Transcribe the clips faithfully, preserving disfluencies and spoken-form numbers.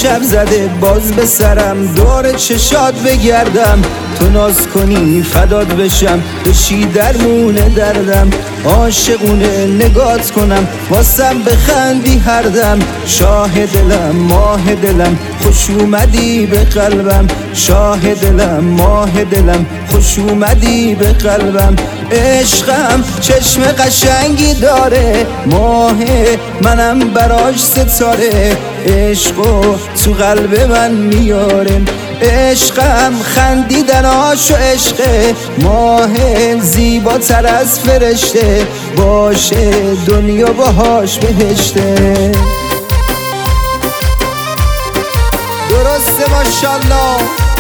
شب زده باز به سرم، دور چشات بگردم تو ناز کنی فدات بشم، بشی درمون دردم عاشقونه نگات کنم واسم بخندی هر دم. شاه دلم ماه دلم خوش اومدی به قلبم، شاه دلم ماه دلم خوش اومدی به قلبم. عشقم چشم قشنگی داره، ماه منم براش ستاره، عشقو تو قلب من میاره. عشقم خندیدناش و عشقه، ماه زیباتر از فرشته، باشه دنیا باهاش بهشته. درسته ماشالله.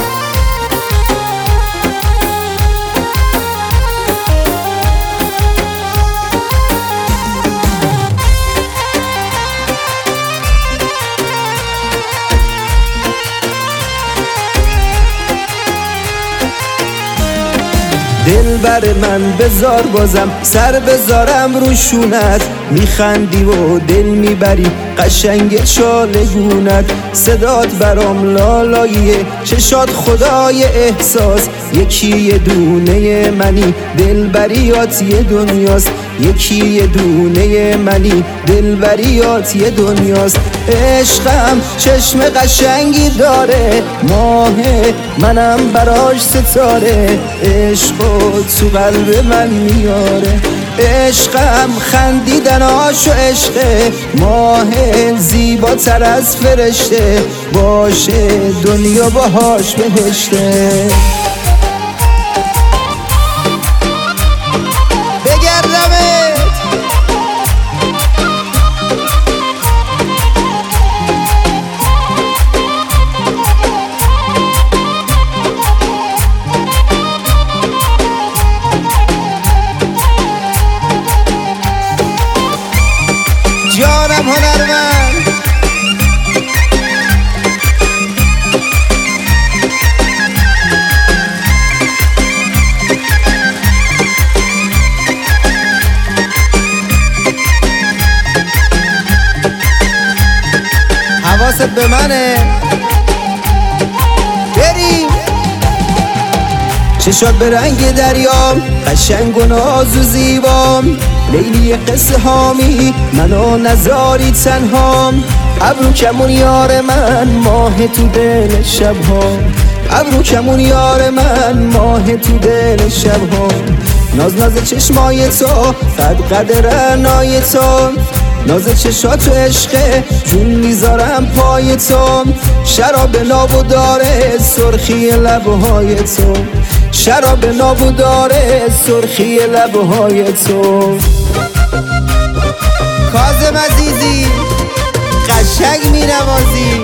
دل بر من بذار بازم سر بذارم روشونت، میخندی و دل میبری قشنگ چالگونت، صدات برام لالاییه چشات خدای احساس، یکی یه دونه منی دلبریات یه دنیاست، یکی یه دونه منی دلبریات یه دنیاست. عشقم چشم قشنگی داره، ماه منم براش ستاره، عشقو تو قلب من میاره. عشقم خندیدناش و عشقه، ماه زیباتر از فرشته، باشه دنیا باهاش بهشته. جانم هنرمند حواست به منه، بریم. چشات به رنگ دریام قشنگ و ناز و زیبام، لیلی قصه هامی منو نزاری تنهام. ابرو کمون یار من ماه تو دل شبهام، ابرو کمون یار من ماه تو دل شبهام. ناز ناز چشمای تو قد قد رعنای تو، ناز چشات و عشقه جون میذارم پای تو. شراب نابو داره سرخی لبهای تو، شراب نابو داره سرخی لبهای تو. کاظم عزیزی قشنگ می نوازی.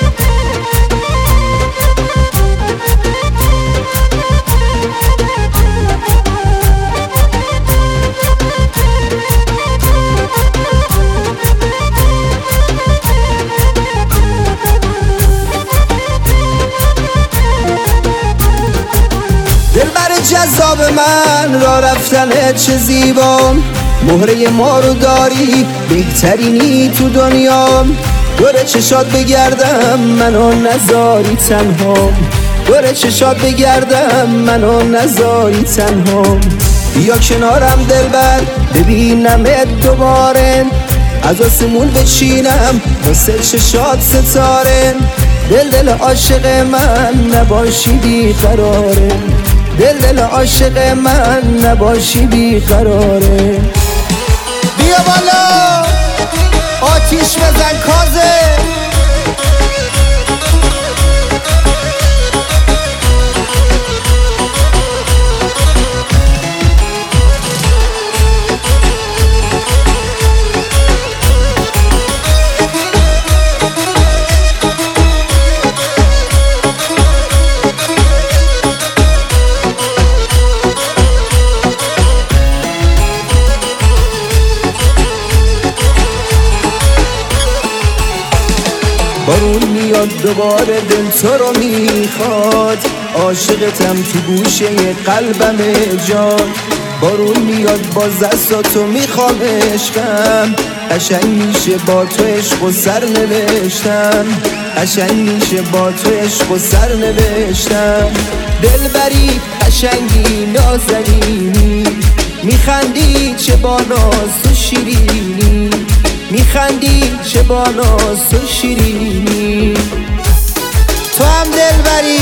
دلبر جذاب من را رفتن چه زیبا، مهره ما رو داری بهترینی تو دنیا. دور چشات بگردم منو نزاری تنها، دور چشات بگردم منو نزاری تنها. بیا کنارم دلبر ببینمت دوباره، از آسمون بچینم واسه چشات ستاره. دل دل عاشق من نباشی بیقراره، دل دل عاشق من نباشی بیقراره. بیا بالا آتیش بزن کاظم. بارون میاد دوباره دل تو رو میخواد، عاشقتم تو گوشه قلبم جان. بارون میاد باز دستاتو میخوام عشقم، قشنگ میشه با تو عشق و سر نوشتم قشنگ میشه با تو عشق و سر نوشتم دلبری قشنگی نازنینی میخندی چه با ناز و شیرینی میخندی چه با ناز و شیرینی تو هم دلبری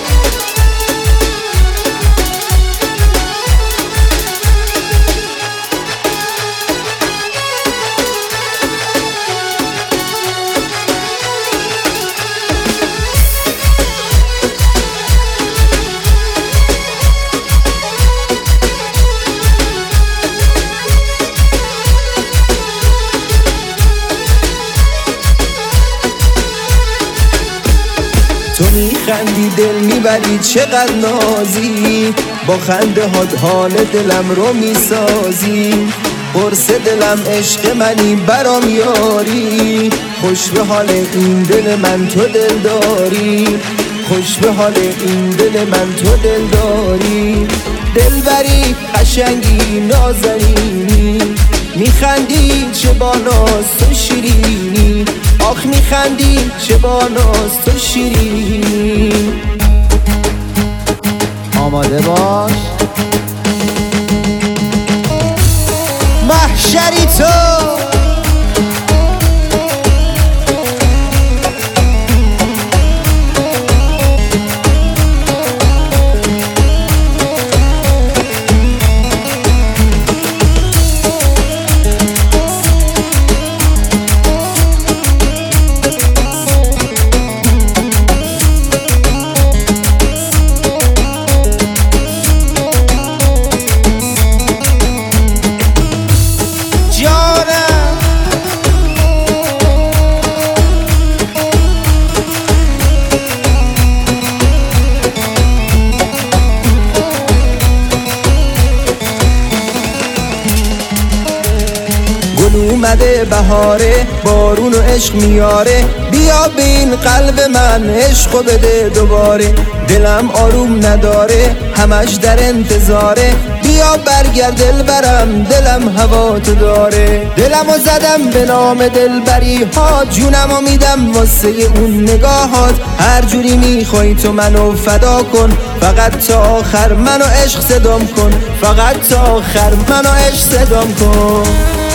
تو میخندی دل میبری چقدر نازی با خنده هات حال دلم رو میسازی قرص دلم عشق منی برام یاری خوش به حال این دل من تو دل داری خوش به حال این دل من تو دل داری دلبری قشنگی نازنینی میخندی چه با ناز تو شیرینی آخ میخندی چه با ناز تو شیرینی آماده باش محشری تو اومده بهاره بارون و عشق میاره بیا به این قلب من عشقو بده دوباره دلم آروم نداره همش در انتظاره بیا برگرد دلبرم دلم هوا تو داره دلمو زدم به نام دلبری ها جونمو میدم واسه اون نگاهات هر جوری میخوای تو منو فدا کن فقط تا آخر منو عشق صدام کن فقط تا آخر منو عشق صدام کن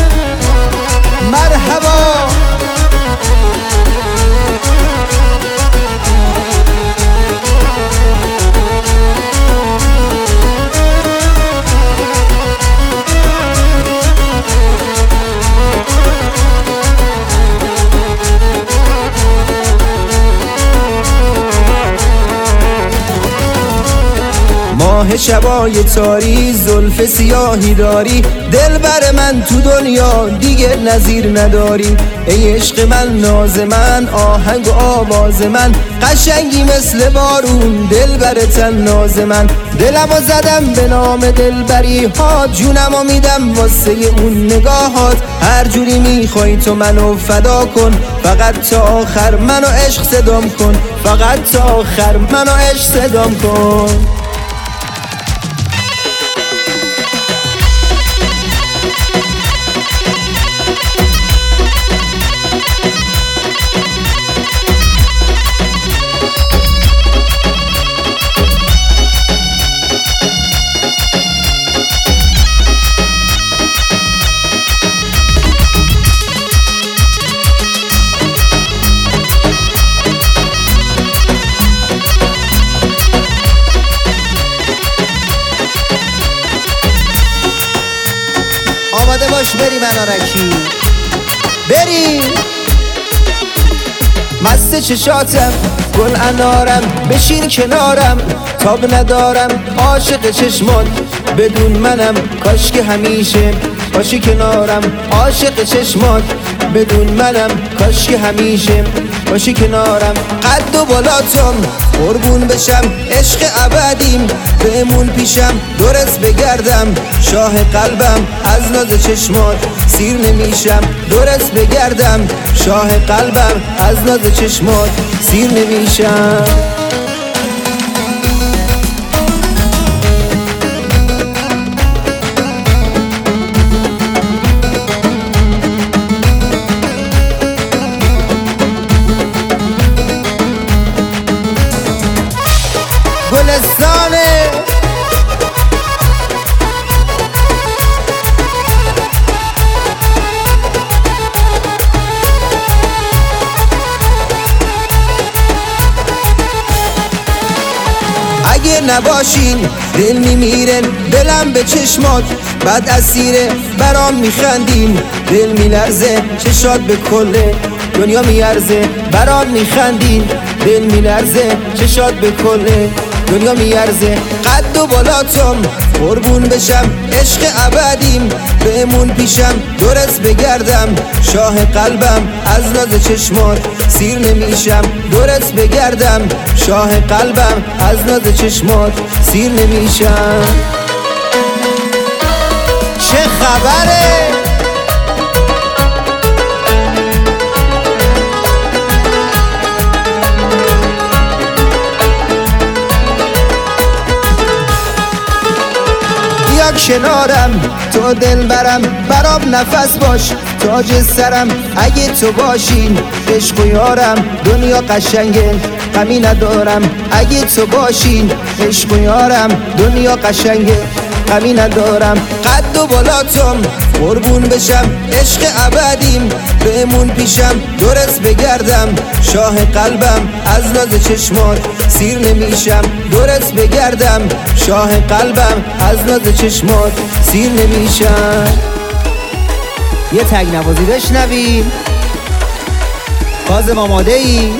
مرحبا ماه شبای تاری زلف سیاهی داری دلبر من تو دنیا دیگه نظیر نداری ای عشق من ناز من آهنگ و آواز من قشنگی مثل بارون دلبر تن ناز من دلمو زدم به نام دلبری ها جونمو میدم واسه اون نگاهات هر جوری میخوای تو منو فدا کن فقط تا آخر منو عشق صدام کن فقط تا آخر منو عشق صدام کن آماده باش بریم انارکی بریم مست چشاتم گل انارم بشین کنارم تاب ندارم عاشق چشمات بدون منم کاش که همیشه باشی کنارم عاشق چشمات بدون منم کاش که همیشه باشی کنارم قد و بالاتم قربون بشم عشق ابدیم بمون پیشم درست بگردم شاه قلبم از ناز چشمات سیر نمیشم درست بگردم شاه قلبم از ناز چشمات سیر نمیشم نباشین دل میمیرن دلم به چشمات بعد اسیره برام میخندین دل میلرزه چشات به کله دنیا میارزه برام میخندین دل میلرزه چشات به کله دنیا میارزه قد و بالاتم قربون بشم عشق ابدیم بمون پیشم درست بگردم شاه قلبم از ناز چشمات سیر نمیشم درست بگردم شاه قلبم از ناز چشمات سیر نمیشم چه خبره؟ بیا کنارم تو دل برم برام نفس باش تاج سرم اگه تو باشین عشق و یارم دنیا قشنگه غمی ندارم اگه تو باشین عشق و یارم دنیا قشنگه غمی ندارم قد و بالاتم قربون بشم عشق ابدیم بمون پیشم درست بگردم شاه قلبم از ناز چشمات سیر نمیشم درست بگردم شاه قلبم از ناز چشمات سیر نمیشم یه تگ نوازی بشنویم. کاظم آماده ای؟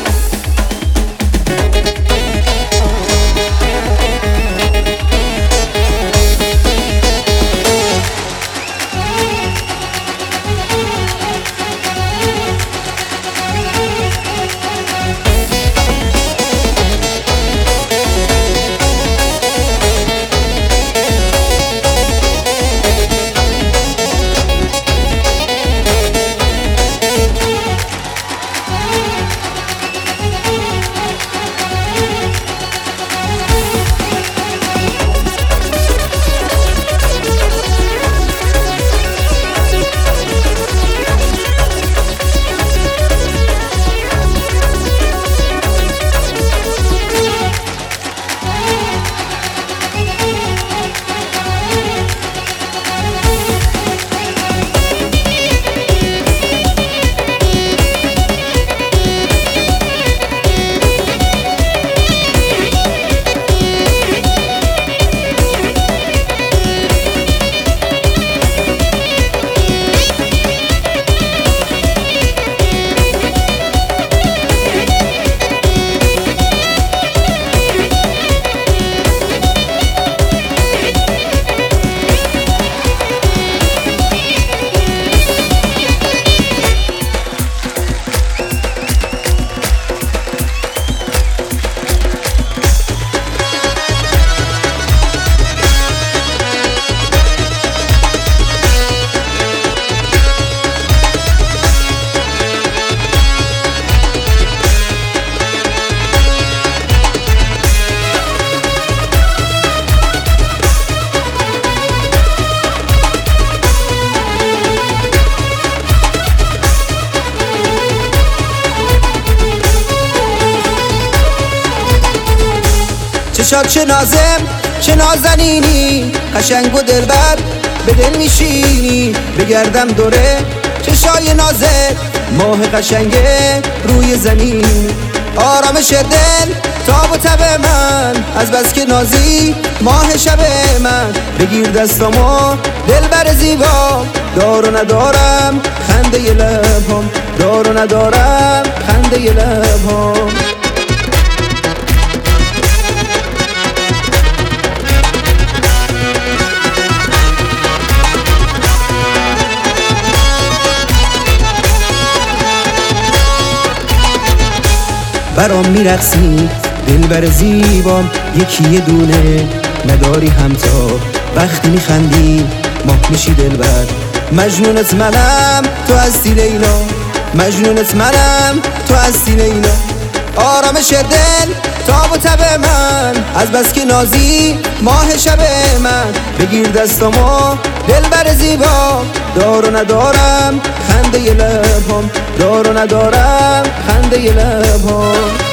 چشات چه نازم چه نازنینی قشنگ و دلبر به دل میشینی بگردم دوره چشای نازت ماه قشنگه روی زمین آرامش دل تاب و تب من از بس که نازی ماه شب من بگیر دستامو دلبر زیبا دارو ندارم خنده ی لبام دارو ندارم خنده ی لبام برام میرقصی دلبر زیبام یکی یه دونه نداری همتا وقتی میخندی ماه میشی دلبر مجنونت منم تو هستی لیلا مجنونت منم تو هستی لیلا آرامش دل تاب و تب من از بس که نازی ماه شب من بگیر دستامو دلبر زیبا دارو ندارم خنده ی لبام دارو ندارم خنده ی لبام